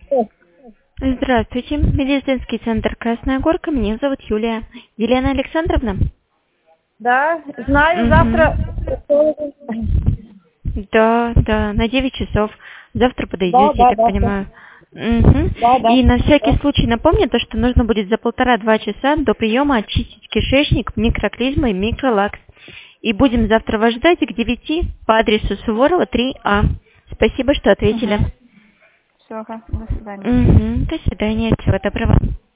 Здравствуйте. Медицинский центр «Красная Горка». Меня зовут Юлия. Елена Александровна? Да, знаю, Мгм. завтра. Да, на 9 часов. Завтра Да, подойдете, я да, так да, да, понимаю. Мгм. да, да, И на всякий да. случай напомню, то, что нужно будет за 1,5-2 часа до приема очистить кишечник, микроклизмой, микролакс. И будем завтра вас ждать к 9 по адресу Суворова, 3А. Спасибо, что ответили. Угу. Все, до свидания. Мгм. До свидания. Всего доброго.